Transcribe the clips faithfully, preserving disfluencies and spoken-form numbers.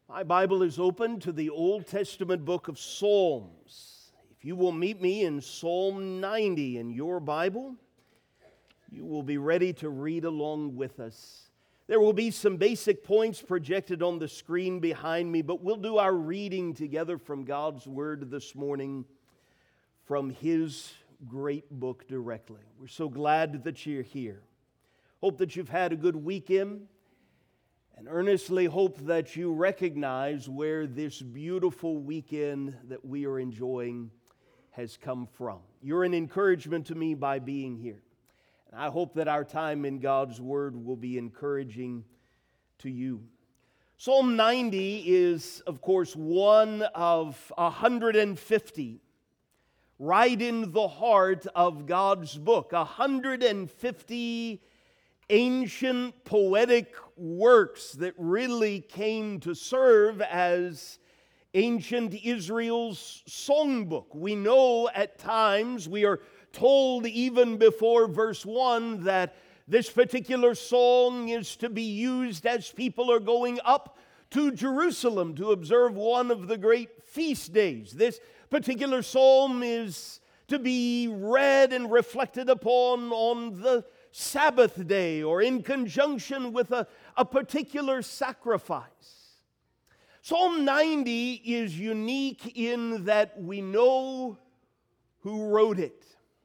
My Bible is open to the Old Testament book of Psalms. If you will meet me in Psalm ninety in your Bible, you will be ready to read along with us. There will be some basic points projected on the screen behind me, but we'll do our reading together from God's Word this morning from His great book directly. We're so glad that you're here. Hope that you've had a good weekend. And earnestly hope that you recognize where this beautiful weekend that we are enjoying has come from. You're an encouragement to me by being here. And I hope that our time in God's Word will be encouraging to you. Psalm ninety is, of course, one of one hundred fifty, right in the heart of God's book. one hundred fifty ancient poetic works that really came to serve as ancient Israel's songbook. We know at times, we are told even before verse one, that this particular song is to be used as people are going up to Jerusalem to observe one of the great feast days. This particular psalm is to be read and reflected upon on the Sabbath day or in conjunction with a, a particular sacrifice. Psalm ninety is unique in that we know who wrote it.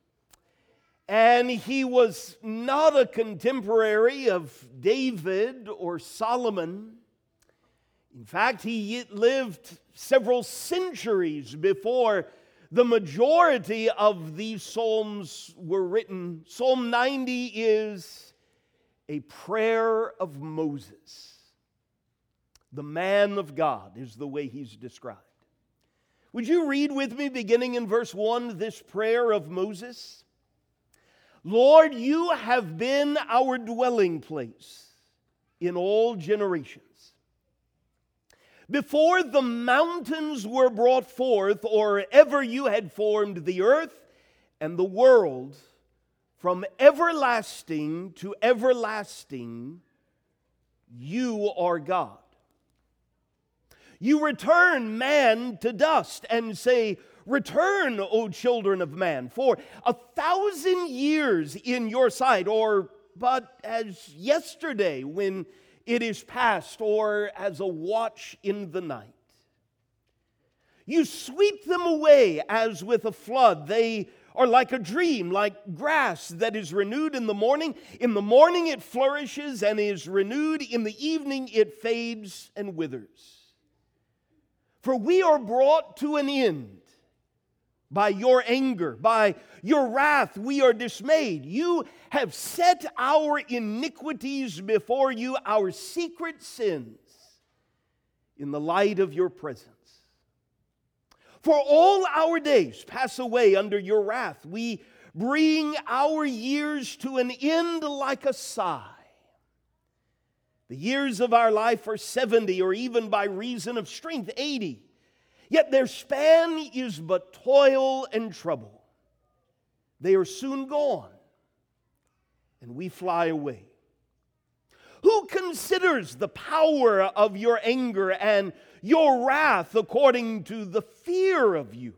And he was not a contemporary of David or Solomon. In fact, he lived several centuries before the majority of these psalms were written. Psalm ninety is a prayer of Moses. The man of God is the way he's described. Would you read with me, beginning in verse one, this prayer of Moses? Lord, you have been our dwelling place in all generations. Before the mountains were brought forth, or ever you had formed the earth and the world, from everlasting to everlasting, you are God. You return man to dust and say, return, O children of man, for a thousand years in your sight, or but as yesterday when it is past, or as a watch in the night. You sweep them away as with a flood. They are like a dream, like grass that is renewed in the morning. In the morning it flourishes and is renewed. In the evening it fades and withers. For we are brought to an end by your anger, by your wrath we are dismayed. You have set our iniquities before you, our secret sins, in the light of your presence. For all our days pass away under your wrath. We bring our years to an end like a sigh. The years of our life are seventy, or even by reason of strength, eighty. Yet their span is but toil and trouble. They are soon gone, and we fly away. Who considers the power of your anger and your wrath according to the fear of you?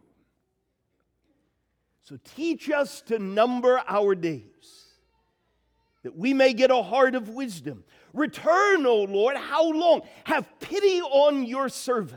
So teach us to number our days, that we may get a heart of wisdom. Return, O Lord, how long? Have pity on your servants.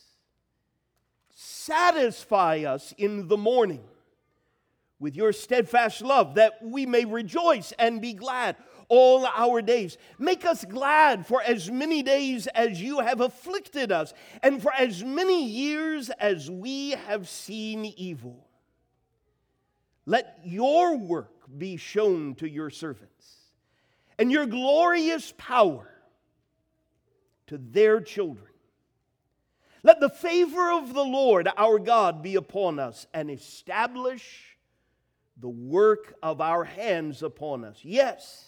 Satisfy us in the morning with your steadfast love, that we may rejoice and be glad all our days. Make us glad for as many days as you have afflicted us, and for as many years as we have seen evil. Let your work be shown to your servants, and your glorious power to their children. Let the favor of the Lord our God be upon us, and establish the work of our hands upon us. Yes,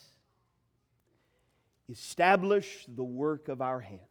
establish the work of our hands.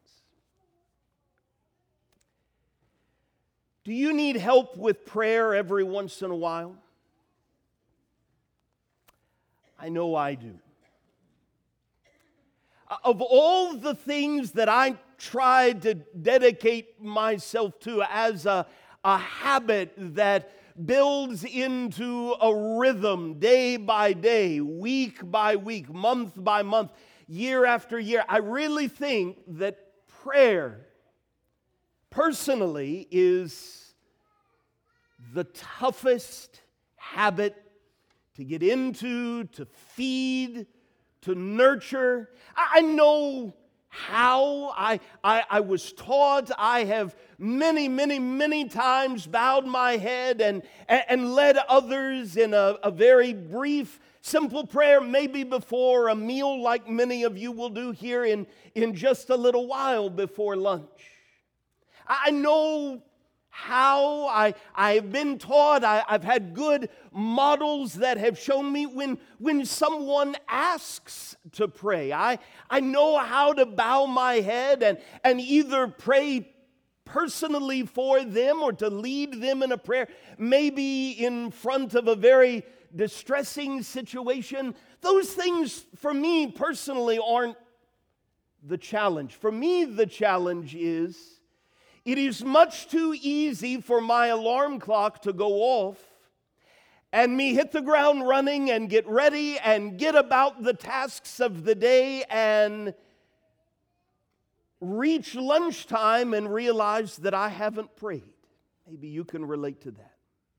Do you need help with prayer every once in a while? I know I do. Of all the things that I tried to dedicate myself to as a, a habit that builds into a rhythm day by day, week by week, month by month, year after year, I really think that prayer, personally, is the toughest habit to get into, to feed, to nurture. I know how. I, I, I was taught. I have many, many, many times bowed my head and, and led others in a, a very brief, simple prayer, maybe before a meal like many of you will do here in, in just a little while before lunch. I know how. I, I have been taught. I, I've had good models that have shown me when, when someone asks to pray. I, I know how to bow my head and, and either pray personally for them or to lead them in a prayer, maybe in front of a very distressing situation. Those things, for me personally, aren't the challenge. For me, the challenge is it is much too easy for my alarm clock to go off and me hit the ground running and get ready and get about the tasks of the day and reach lunchtime and realize that I haven't prayed. Maybe you can relate to that.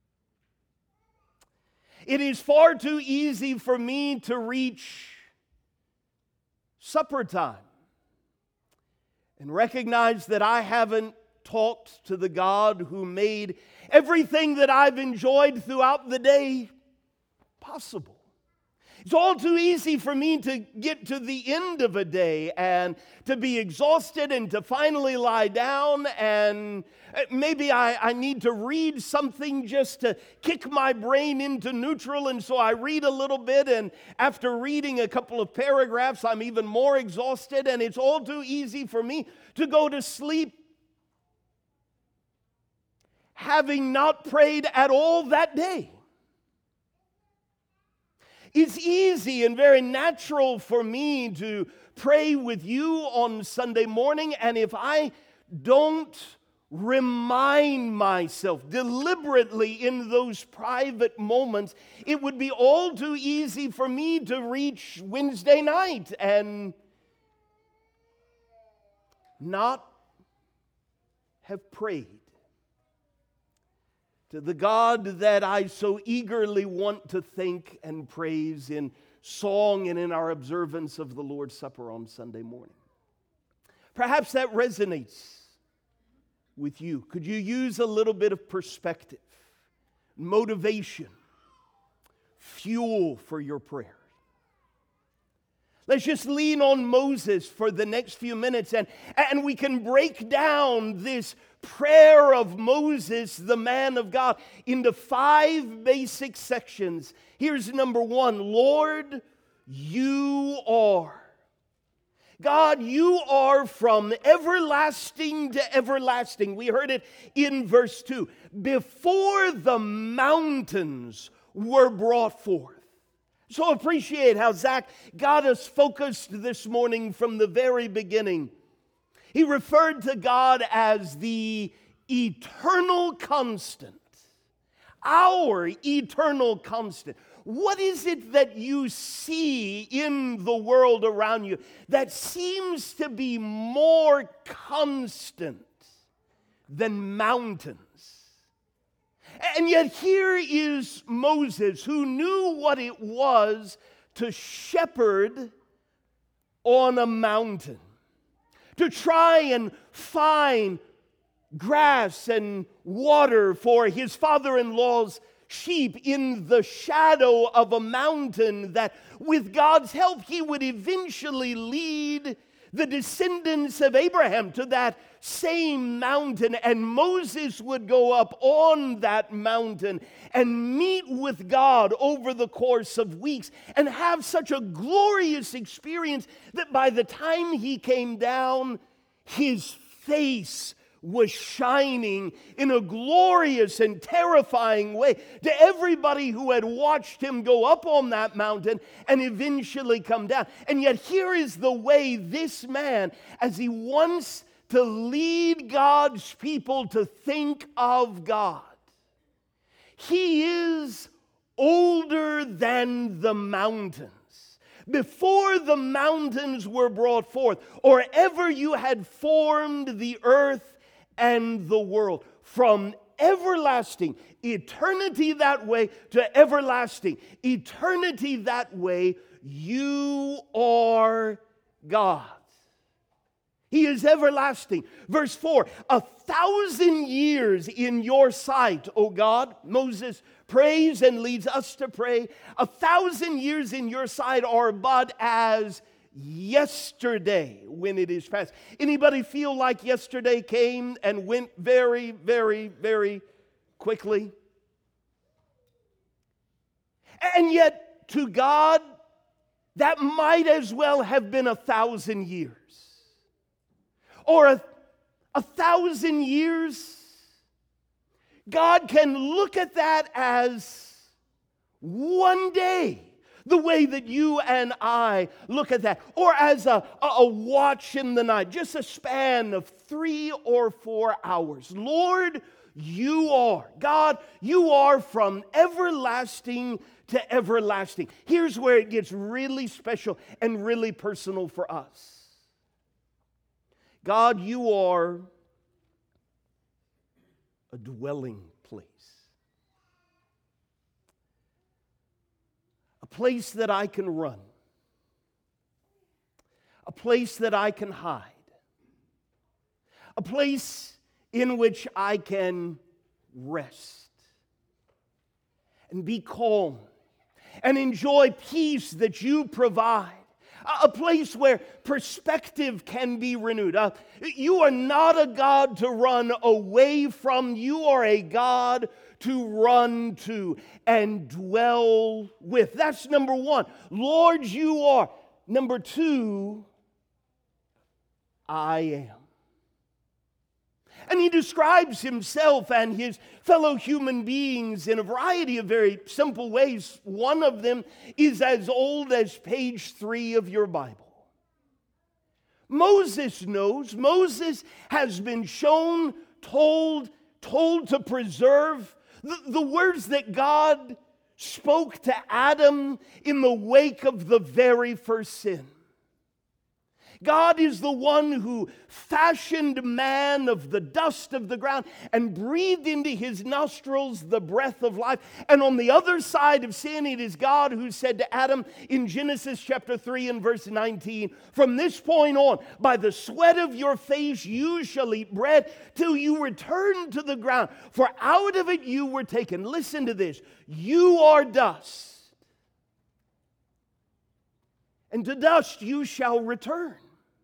It is far too easy for me to reach supper time and recognize that I haven't talked to the God who made everything that I've enjoyed throughout the day possible. It's all too easy for me to get to the end of a day and to be exhausted and to finally lie down, and maybe I, I need to read something just to kick my brain into neutral, and so I read a little bit, and after reading a couple of paragraphs, I'm even more exhausted, and it's all too easy for me to go to sleep having not prayed at all that day. It's easy and very natural for me to pray with you on Sunday morning, and if I don't remind myself deliberately in those private moments, it would be all too easy for me to reach Wednesday night and not have prayed to the God that I so eagerly want to thank and praise in song and in our observance of the Lord's Supper on Sunday morning. Perhaps that resonates with you. Could you use a little bit of perspective, motivation, fuel for your prayer? Let's just lean on Moses for the next few minutes, and, and we can break down this prayer of Moses, the man of God, into five basic sections. Here's number one. Lord, you are. God, you are from everlasting to everlasting. We heard it in verse two. Before the mountains were brought forth. So appreciate how Zach got us focused this morning from the very beginning. He referred to God as the eternal constant, our eternal constant. What is it that you see in the world around you that seems to be more constant than mountains? And yet here is Moses, who knew what it was to shepherd on a mountain, to try and find grass and water for his father-in-law's sheep in the shadow of a mountain that, with God's help, he would eventually lead the descendants of Abraham to that same mountain, and Moses would go up on that mountain and meet with God over the course of weeks and have such a glorious experience that by the time he came down, his face was shining in a glorious and terrifying way to everybody who had watched him go up on that mountain and eventually come down. And yet here is the way this man, as he wants to lead God's people to think of God, he is older than the mountains. Before the mountains were brought forth, or ever you had formed the earth and the world, from everlasting, eternity that way, to everlasting, eternity that way, you are God. He is everlasting. Verse four, a thousand years in your sight, O God. Moses prays and leads us to pray. A thousand years in your sight are but as yesterday when it is past. Anybody feel like yesterday came and went very, very, very quickly? And yet, to God, that might as well have been a thousand years. Or a, a thousand years. God can look at that as one day, the way that you and I look at that. Or as a, a, a watch in the night, just a span of three or four hours. Lord, you are, God, you are from everlasting to everlasting. Here's where it gets really special and really personal for us. God, you are a dwelling place. A place that I can run. A place that I can hide. A place in which I can rest and be calm and enjoy peace that you provide. A place where perspective can be renewed. Uh, you are not a God to run away from. You are a God to run to and dwell with. That's number one. Lord, you are. Number two, I am. And he describes himself and his fellow human beings in a variety of very simple ways. One of them is as old as page three of your Bible. Moses knows. Moses has been shown, told, told to preserve the, the words that God spoke to Adam in the wake of the very first sin. God is the one who fashioned man of the dust of the ground and breathed into his nostrils the breath of life. And on the other side of sin, it is God who said to Adam in Genesis chapter three and verse nineteen, from this point on, by the sweat of your face you shall eat bread till you return to the ground. For out of it you were taken. Listen to this. You are dust, and to dust you shall return.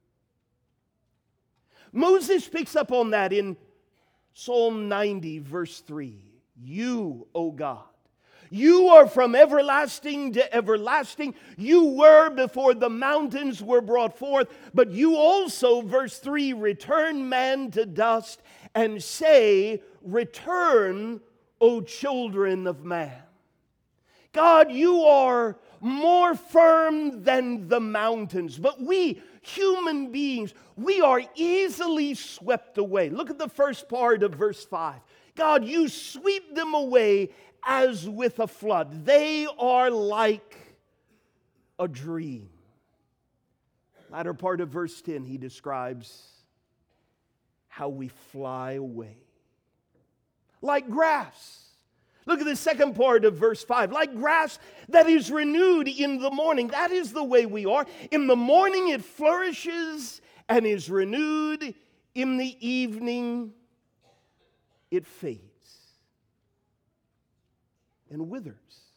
Moses picks up on that in Psalm ninety, verse three. You, O God, you are from everlasting to everlasting. You were before the mountains were brought forth, but you also, verse three, return man to dust and say, return, O children of man. God, you are more firm than the mountains, but we, human beings, we are easily swept away. Look at the first part of verse five. God, you sweep them away as with a flood. They are like a dream. Latter part of verse ten, he describes how we fly away. Like grass. Look at the second part of verse five. Like grass that is renewed in the morning. That is the way we are. In the morning it flourishes and is renewed. In the evening it fades and withers.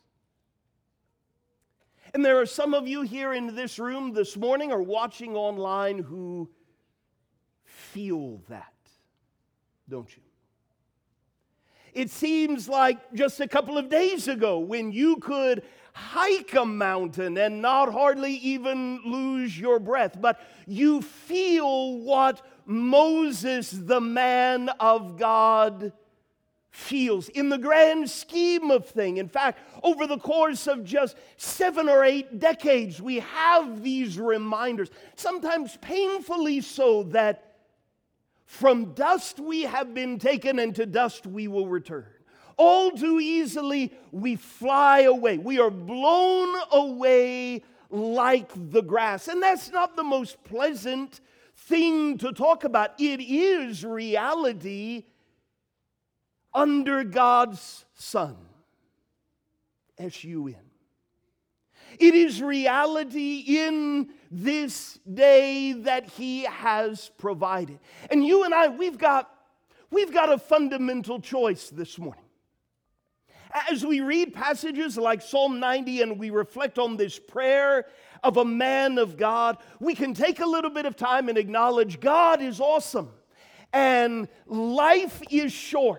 And there are some of you here in this room this morning or watching online who feel that, don't you? It seems like just a couple of days ago when you could hike a mountain and not hardly even lose your breath, but you feel what Moses, the man of God, feels in the grand scheme of things. In fact, over the course of just seven or eight decades, we have these reminders, sometimes painfully so, that from dust we have been taken and to dust we will return. All too easily we fly away. We are blown away like the grass. And that's not the most pleasant thing to talk about. It is reality under God's sun. S U N. It is reality in this day that He has provided. And you and I, we've got, we've got a fundamental choice this morning. As we read passages like Psalm ninety and we reflect on this prayer of a man of God, we can take a little bit of time and acknowledge God is awesome and life is short.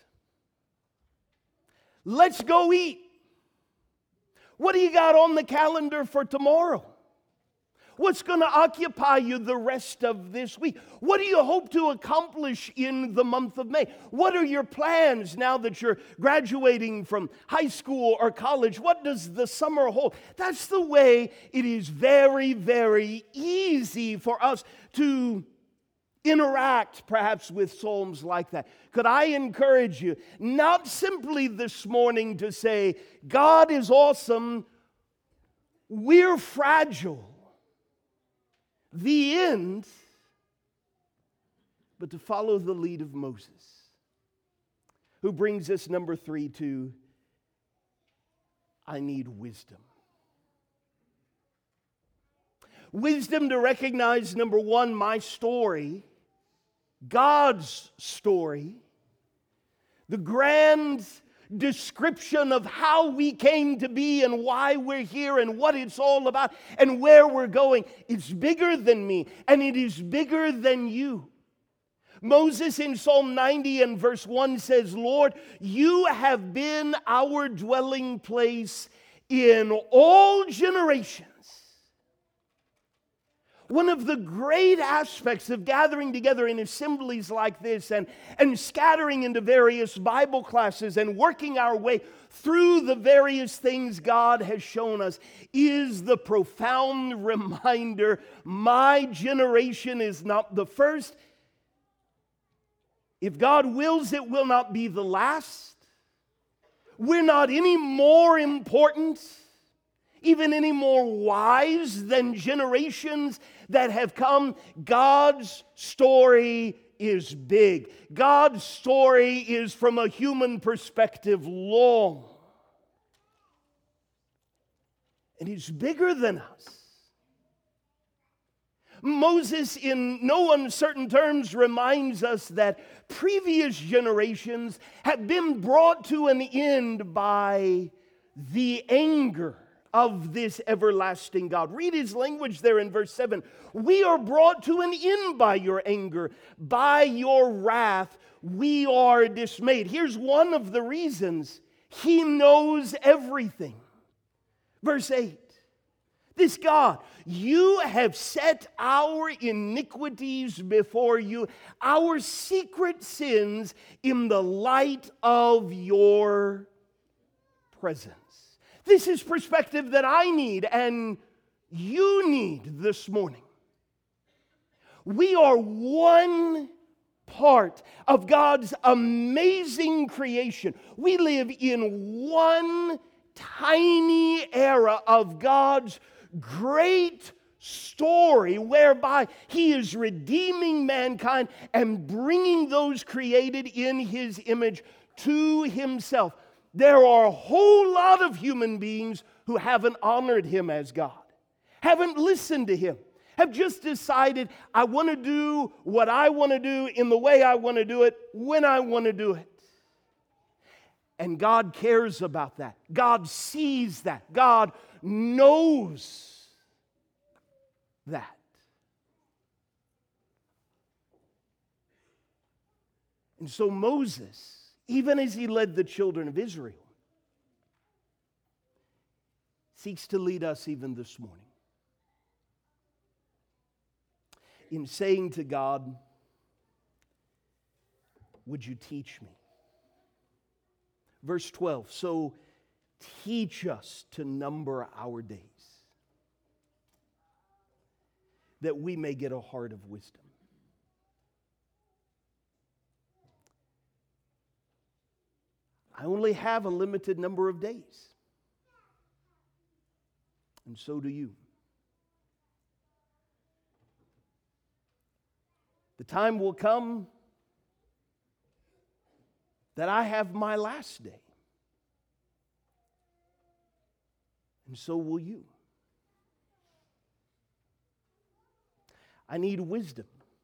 Let's go eat. What do you got on the calendar for tomorrow? What's going to occupy you the rest of this week? What do you hope to accomplish in the month of May? What are your plans now that you're graduating from high school or college? What does the summer hold? That's the way it is very, very easy for us to interact perhaps with psalms like that. Could I encourage you not simply this morning to say, God is awesome, we're fragile, the end, but to follow the lead of Moses, who brings us, number three, to I need wisdom. Wisdom to recognize, number one, my story, God's story, the grand description of how we came to be and why we're here and what it's all about and where we're going. It's bigger than me and it is bigger than you. Moses in Psalm ninety and verse one says, Lord, you have been our dwelling place in all generations. One of the great aspects of gathering together in assemblies like this and, and scattering into various Bible classes and working our way through the various things God has shown us is the profound reminder, my generation is not the first. If God wills, it will not be the last. We're not any more important, even any more wise than generations that have come. God's story is big. God's story is, from a human perspective, long. And it's bigger than us. Moses, in no uncertain terms, reminds us that previous generations have been brought to an end by the anger of this everlasting God. Read his language there in verse seven. We are brought to an end by your anger. By your wrath we are dismayed. Here's one of the reasons. He knows everything. Verse eight. This God, you have set our iniquities before you, our secret sins in the light of your presence. This is perspective that I need and you need this morning. We are one part of God's amazing creation. We live in one tiny era of God's great story whereby He is redeeming mankind and bringing those created in His image to Himself. There are a whole lot of human beings who haven't honored Him as God, haven't listened to Him, have just decided, I want to do what I want to do in the way I want to do it, when I want to do it. And God cares about that. God sees that. God knows that. And so Moses, even as he led the children of Israel, seeks to lead us even this morning in saying to God, would you teach me? Verse twelve, so teach us to number our days, that we may get a heart of wisdom. I only have a limited number of days, and so do you. The time will come that I have my last day, and so will you. I need wisdom.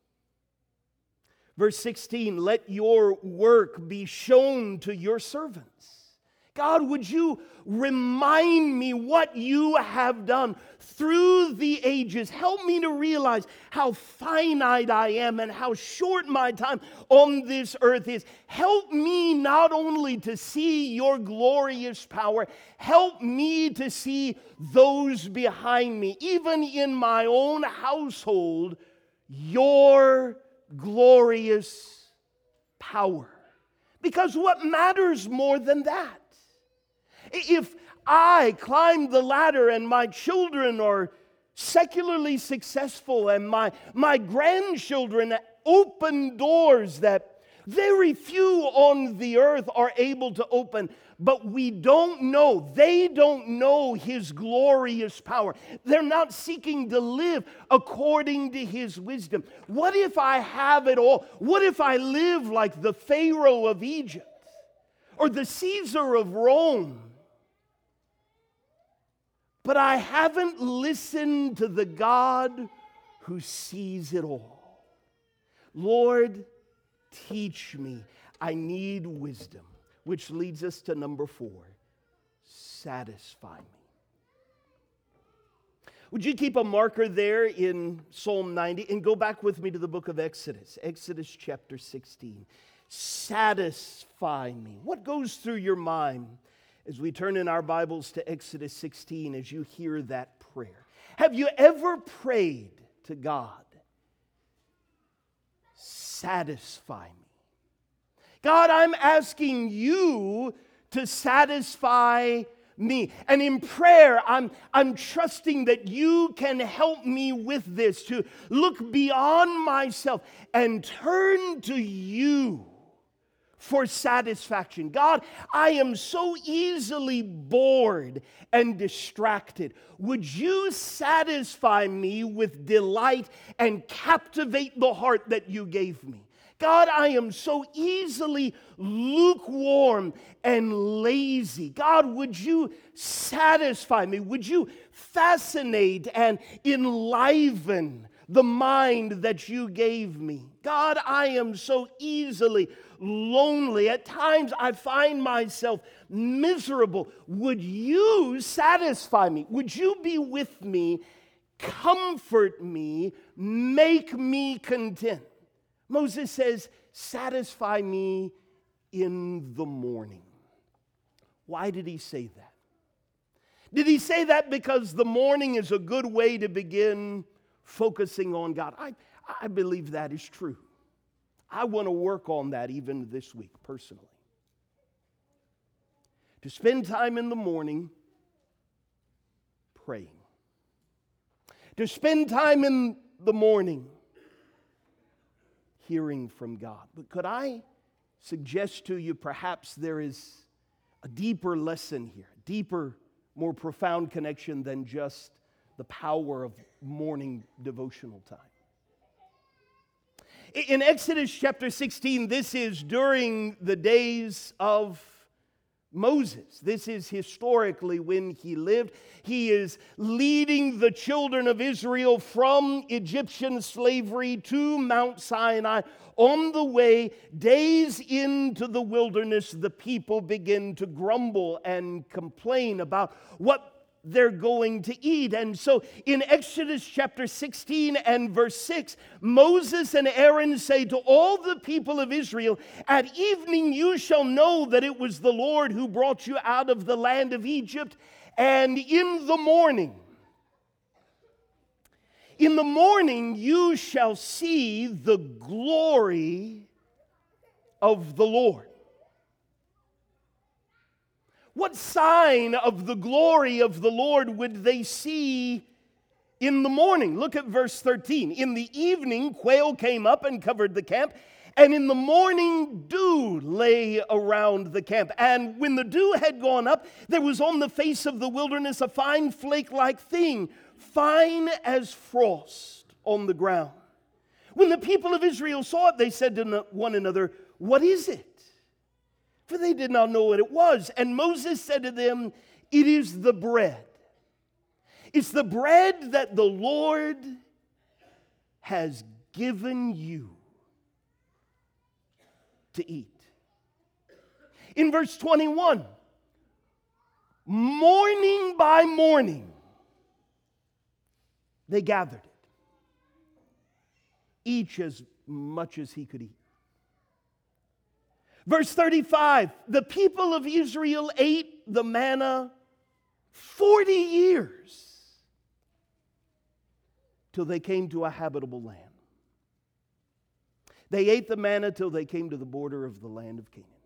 Verse sixteen, let your work be shown to your servants. God, would you remind me what you have done through the ages? Help me to realize how finite I am and how short my time on this earth is. Help me not only to see your glorious power, help me to see those behind me, even in my own household, your glorious power. Because what matters more than that? If I climb the ladder and my children are secularly successful and my, my grandchildren open doors that very few on the earth are able to open, but we don't know, they don't know His glorious power. They're not seeking to live according to His wisdom. What if I have it all? What if I live like the Pharaoh of Egypt or the Caesar of Rome? But I haven't listened to the God who sees it all. Lord, teach me. I need wisdom. Which leads us to number four. Satisfy me. Would you keep a marker there in Psalm ninety and go back with me to the book of Exodus. Exodus chapter sixteen. Satisfy me. What goes through your mind as we turn in our Bibles to Exodus sixteen, as you hear that prayer? Have you ever prayed to God, satisfy me? God, I'm asking you to satisfy me. And in prayer, I'm, I'm trusting that you can help me with this, to look beyond myself and turn to you for satisfaction. God, I am so easily bored and distracted. Would you satisfy me with delight and captivate the heart that you gave me? God, I am so easily lukewarm and lazy. God, would you satisfy me? Would you fascinate and enliven the mind that you gave me? God, I am so easily lonely. At times I find myself miserable. Would you satisfy me? Would you be with me, comfort me, make me content? Moses says, satisfy me in the morning. Why did he say that? Did he say that because the morning is a good way to begin focusing on God? I, I believe that is true. I want to work on that even this week, personally. To spend time in the morning praying. To spend time in the morning hearing from God. But could I suggest to you perhaps there is a deeper lesson here, a deeper, more profound connection than just the power of morning devotional time? In Exodus chapter sixteen, this is during the days of Moses. This is historically when he lived. He is leading the children of Israel from Egyptian slavery to Mount Sinai. On the way, days into the wilderness, the people begin to grumble and complain about what they're going to eat. And so in Exodus chapter sixteen and verse six, Moses and Aaron say to all the people of Israel, "At evening you shall know that it was the Lord who brought you out of the land of Egypt, and in the morning, in the morning you shall see the glory of the Lord." What sign of the glory of the Lord would they see in the morning? Look at verse thirteen. "In the evening, quail came up and covered the camp, and in the morning dew lay around the camp. And when the dew had gone up, there was on the face of the wilderness a fine flake-like thing, fine as frost on the ground. When the people of Israel saw it, they said to one another, 'What is it?' For they did not know what it was. And Moses said to them, 'It is the bread. It's the bread that the Lord has given you to eat.'" In verse twenty-one, morning by morning, they gathered it, each as much as he could eat. Verse thirty-five, the people of Israel ate the manna forty years till they came to a habitable land. They ate the manna till they came to the border of the land of Canaan.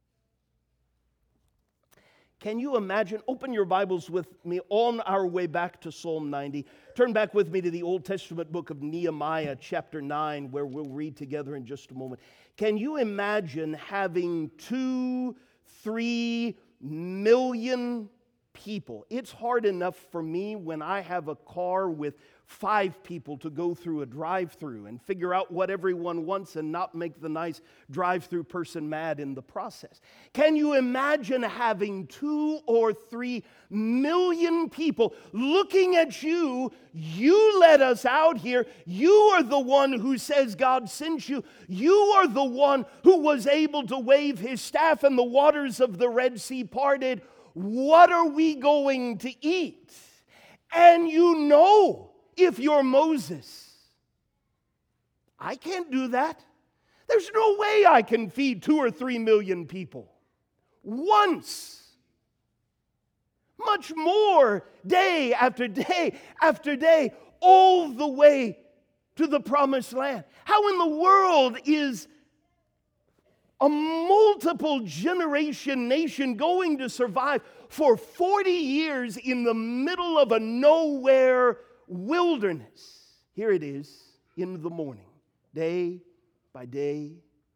Can you imagine? Open your Bibles with me on our way back to Psalm ninety. Turn back with me to the Old Testament book of Nehemiah, chapter nine, where we'll read together in just a moment. Can you imagine having two, three million people? It's hard enough for me when I have a car with five people to go through a drive-through and figure out what everyone wants and not make the nice drive-through person mad in the process. Can you imagine having two or three million people looking at you? You let us out here. You are the one who says God sent you. You are the one who was able to wave his staff and the waters of the Red Sea parted. What are we going to eat? And you know, if you're Moses, I can't do that. There's no way I can feed two or three million people once. Much more day after day after day, all the way to the promised land. How in the world is a multiple generation nation going to survive for forty years in the middle of a nowhere wilderness? Here it is in the morning, day by day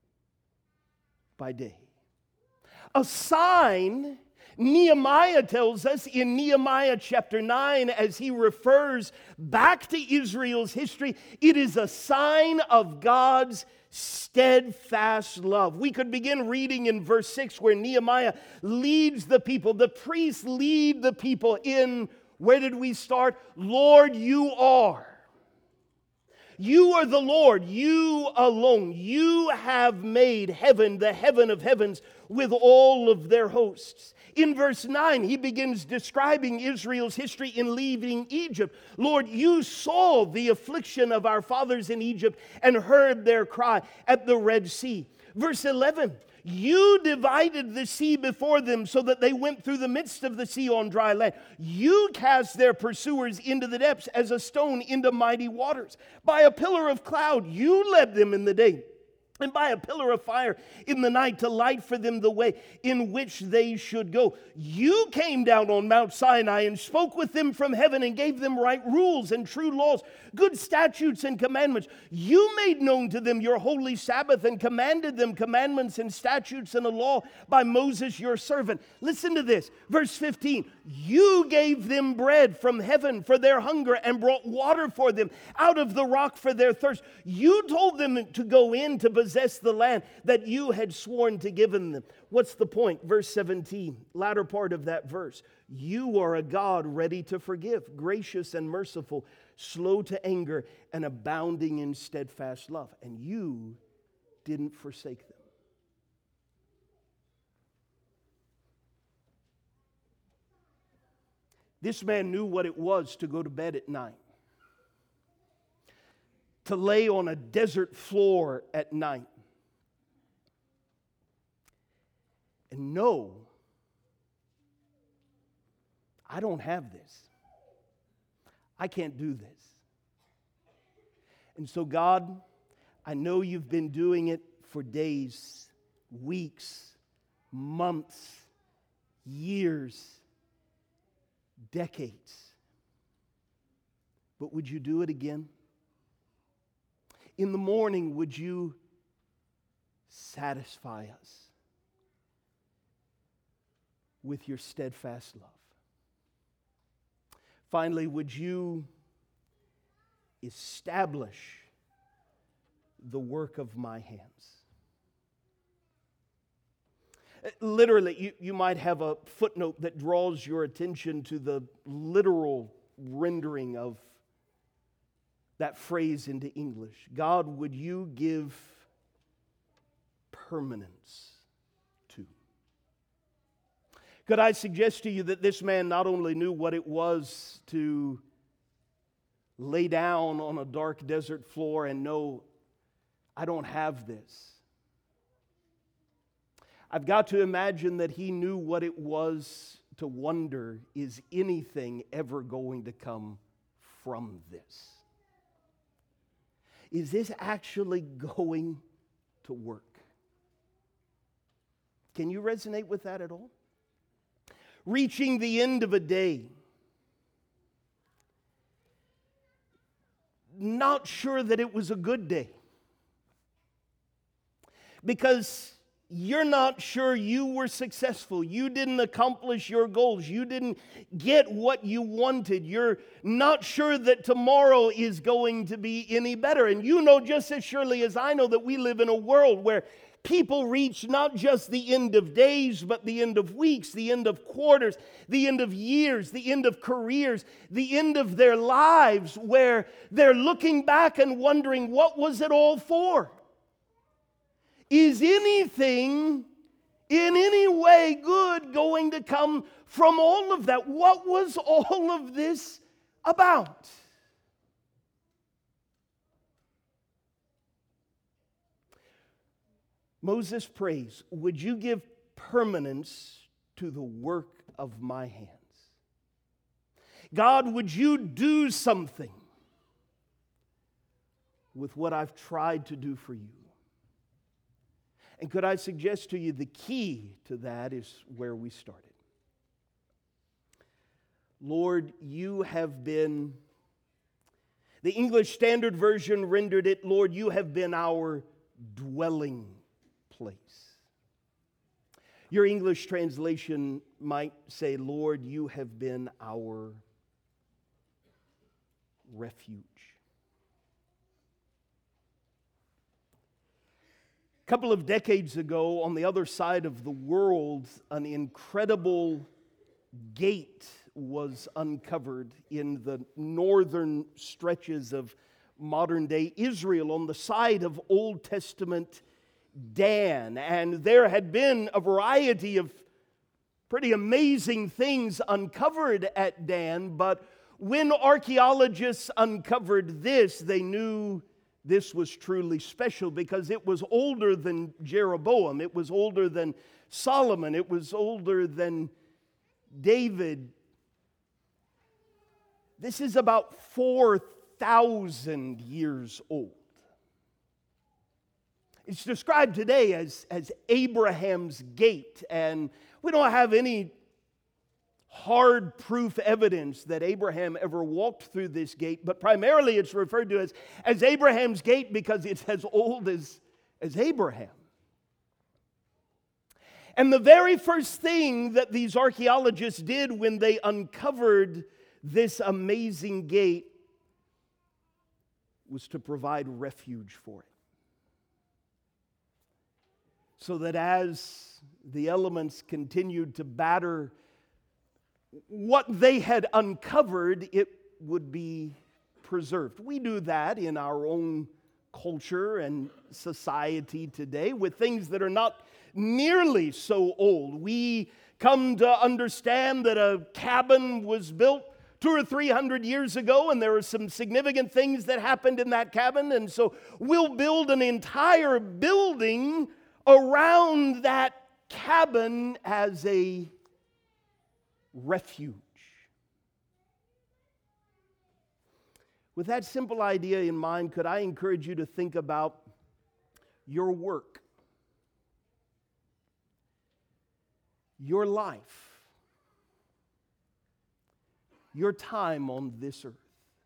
by day. A sign, Nehemiah tells us in Nehemiah chapter nine, as he refers back to Israel's history, it is a sign of God's steadfast love. We could begin reading in verse six where Nehemiah leads the people. The priests lead the people in, where did we start? Lord, you are. You are the Lord, you alone. You have made heaven, the heaven of heavens, with all of their hosts. In verse nine, he begins describing Israel's history in leaving Egypt. Lord, you saw the affliction of our fathers in Egypt and heard their cry at the Red Sea. Verse eleven, you divided the sea before them so that they went through the midst of the sea on dry land. You cast their pursuers into the depths as a stone into mighty waters. By a pillar of cloud you led them in the day, and by a pillar of fire in the night to light for them the way in which they should go. You came down on Mount Sinai and spoke with them from heaven and gave them right rules and true laws, good statutes and commandments. You made known to them your holy Sabbath and commanded them commandments and statutes and a law by Moses your servant. Listen to this, verse fifteen. You gave them bread from heaven for their hunger and brought water for them out of the rock for their thirst. You told them to go in to possess the land that you had sworn to give them. What's the point? Verse seventeen, latter part of that verse. You are a God ready to forgive, gracious and merciful, slow to anger, and abounding in steadfast love. And you didn't forsake them. This man knew what it was to go to bed at night, to lay on a desert floor at night, and know, I don't have this. I can't do this. And so, God, I know you've been doing it for days, weeks, months, years, decades. But would you do it again? In the morning, would you satisfy us with your steadfast love? Finally, would you establish the work of my hands? Literally, you, you might have a footnote that draws your attention to the literal rendering of that phrase into English. God, would you give permanence to? Could I suggest to you that this man not only knew what it was to lay down on a dark desert floor and know, I don't have this. I've got to imagine that he knew what it was to wonder, is anything ever going to come from this? Is this actually going to work? Can you resonate with that at all? Reaching the end of a day, not sure that it was a good day, because you're not sure you were successful. You didn't accomplish your goals. You didn't get what you wanted. You're not sure that tomorrow is going to be any better. And you know just as surely as I know that we live in a world where people reach not just the end of days, but the end of weeks, the end of quarters, the end of years, the end of careers, the end of their lives, where they're looking back and wondering, what was it all for? Is anything in any way good going to come from all of that? What was all of this about? Moses prays, would you give permanence to the work of my hands? God, would you do something with what I've tried to do for you? And could I suggest to you the key to that is where we started. Lord, you have been, the English Standard Version rendered it, Lord, you have been our dwelling place. Your English translation might say, Lord, you have been our refuge. A couple of decades ago, on the other side of the world, an incredible gate was uncovered in the northern stretches of modern-day Israel on the side of Old Testament Dan. And there had been a variety of pretty amazing things uncovered at Dan, but when archaeologists uncovered this, they knew this was truly special because it was older than Jeroboam. It was older than Solomon. It was older than David. This is about four thousand years old. It's described today as, as Abraham's gate, and we don't have any hard proof evidence that Abraham ever walked through this gate, but primarily it's referred to as, as Abraham's gate because it's as old as, as Abraham. And the very first thing that these archaeologists did when they uncovered this amazing gate was to provide refuge for it. So that as the elements continued to batter what they had uncovered, it would be preserved. We do that in our own culture and society today with things that are not nearly so old. We come to understand that a cabin was built two or three hundred years ago, and there are some significant things that happened in that cabin, and so we'll build an entire building around that cabin as a refuge. With that simple idea in mind, could I encourage you to think about your work, your life, your time on this earth?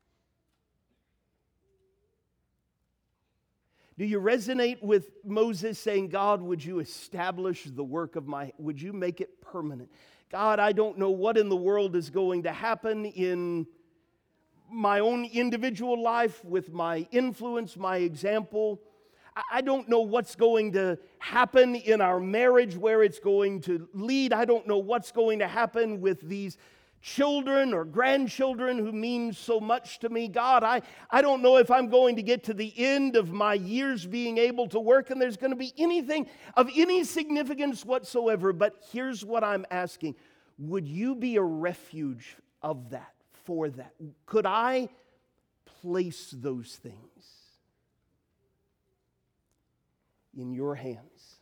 Do you resonate with Moses saying, God, would you establish the work of my, would you make it permanent? God, I don't know what in the world is going to happen in my own individual life with my influence, my example. I don't know what's going to happen in our marriage, where it's going to lead. I don't know what's going to happen with these children or grandchildren who mean so much to me. God, I, I don't know if I'm going to get to the end of my years being able to work and there's going to be anything of any significance whatsoever. But here's what I'm asking. Would you be a refuge of that, for that? Could I place those things in your hands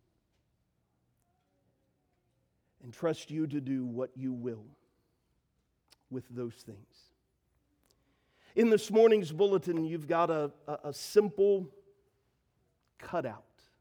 and trust you to do what you will with those things? In this morning's bulletin, you've got a, a, a simple cutout.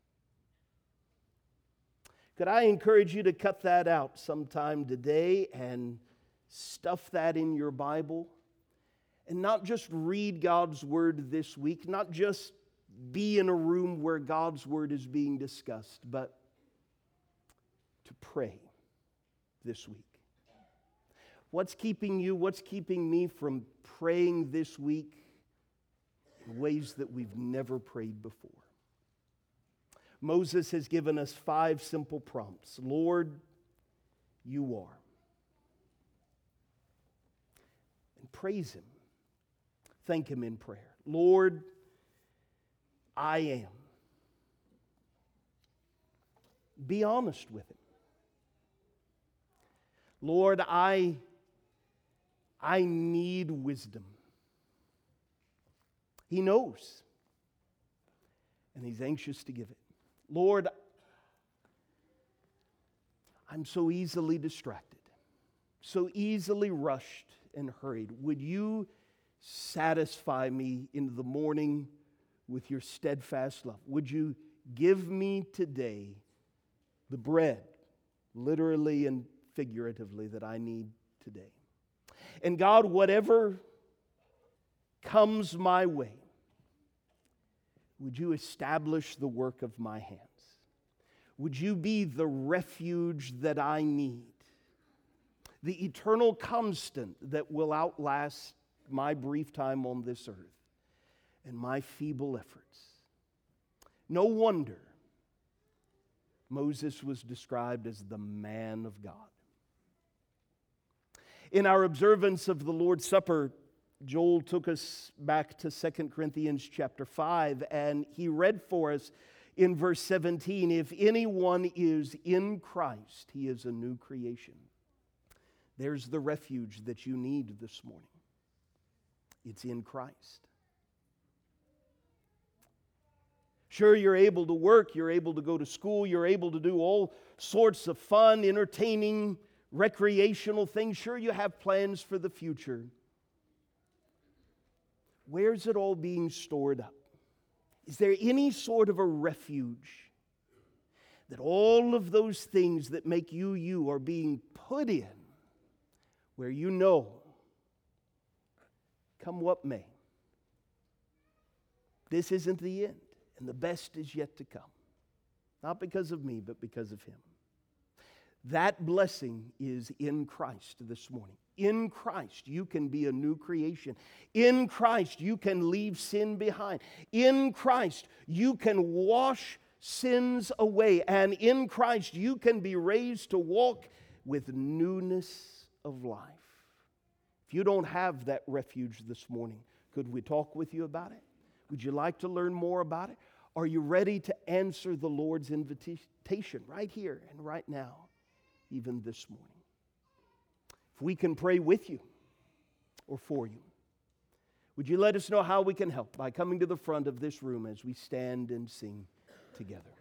Could I encourage you to cut that out sometime today and stuff that in your Bible? And not just read God's Word this week, not just be in a room where God's Word is being discussed, but to pray this week. What's keeping you, what's keeping me from praying this week in ways that we've never prayed before? Moses has given us five simple prompts. Lord, you are. And praise Him. Thank Him in prayer. Lord, I am. Be honest with Him. Lord, I, I need wisdom. He knows. And He's anxious to give it. Lord, I'm so easily distracted, so easily rushed and hurried. Would you satisfy me in the morning with your steadfast love? Would you give me today the bread, literally and figuratively, that I need today? And God, whatever comes my way, would you establish the work of my hands? Would you be the refuge that I need? The eternal constant that will outlast my brief time on this earth and my feeble efforts. No wonder Moses was described as the man of God. In our observance of the Lord's Supper, Joel took us back to Second Corinthians chapter five, and he read for us in verse seventeen, if anyone is in Christ, he is a new creation. There's the refuge that you need this morning. It's in Christ. Sure, you're able to work, you're able to go to school, you're able to do all sorts of fun, entertaining, recreational things. Sure, you have plans for the future. Where's it all being stored up? Is there any sort of a refuge that all of those things that make you you are being put in, where you know, come what may, this isn't the end, and the best is yet to come? Not because of me, but because of Him. That blessing is in Christ this morning. In Christ, you can be a new creation. In Christ, you can leave sin behind. In Christ, you can wash sins away. And in Christ, you can be raised to walk with newness of life. If you don't have that refuge this morning, could we talk with you about it? Would you like to learn more about it? Are you ready to answer the Lord's invitation right here and right now, even this morning? If we can pray with you or for you, would you let us know how we can help by coming to the front of this room as we stand and sing together?